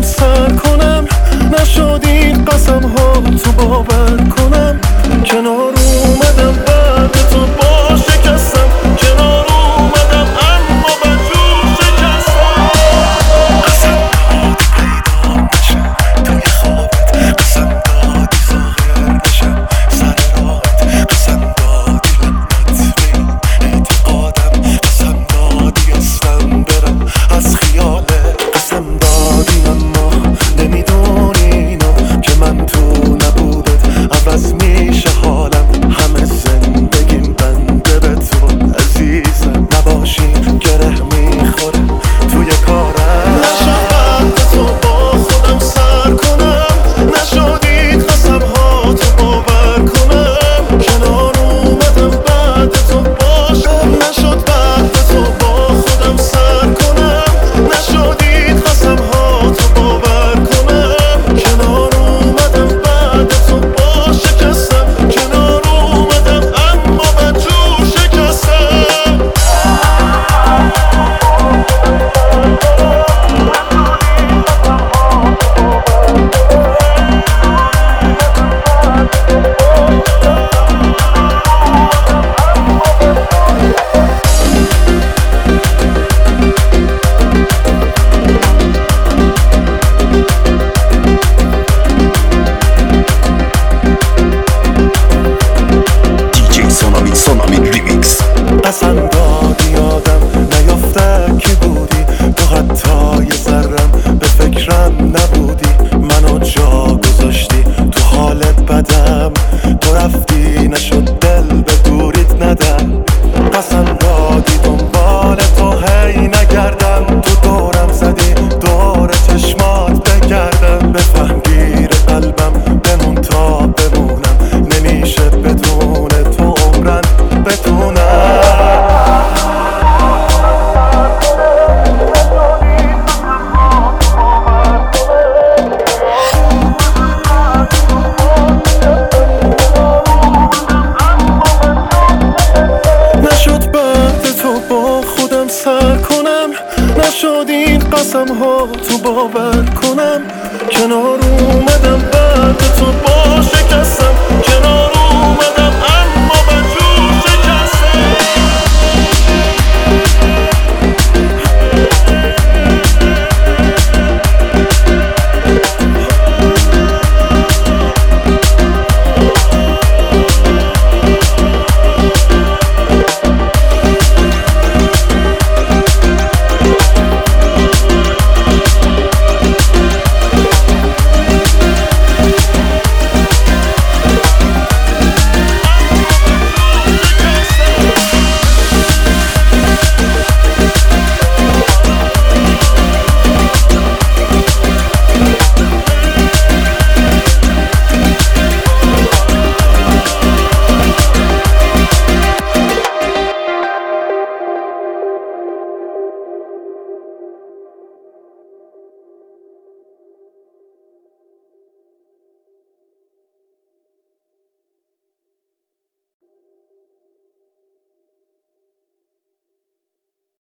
سر کنم، نشد این قسم ها تو باور کنم. کنار اومدم بعد تو با شکستم، کنار اومدم اما بدجور شکستم. قسم دادی پیدام نشم توی خوابت، قسم دادی ظاهر نشم سر راحت، قسم دادی لعنت به این اعتقادم، قسم دادی اصلا برم از خیالت، قسم دادی اما نمیدونی اینو که من تو نبودت عوض میشه حالم. همه زندگیم بنده به تو عزیزم، نباشی گره میخوره توی کارم. نشد بعد تو با خودم سر کنم، نشدید قسم ها تو باور کنم. کنار اومدم بعد تو باشم، نشد بعد تو با خودم سر کنم، نشدید قسم ها تو باور کنم. کنار اومدم بعد تو با شکستم، کنار اومدم اما بدجور شکستم. DJ Sonami Remix. قسم دادی آدم نیافته کی بودی، تو حتی یه ذرم به فکرم نبودی. منو جا گذاشتی تو حالت بدم، تو رفتی نشد دل به دوریت ندم. قسم دادی دنبال تو هی نگردم، تو دورم زدی دور چشمات بگردم. بفهم گیر قلبم بمون تا بمونم، نمیشه بدون تو عمرن بتونم. نشد بعد تو با خودم سر کنم، نشد این قسم ها تو باور کنم. کنار اومدم بعد تو با شکستم، کنار اومدم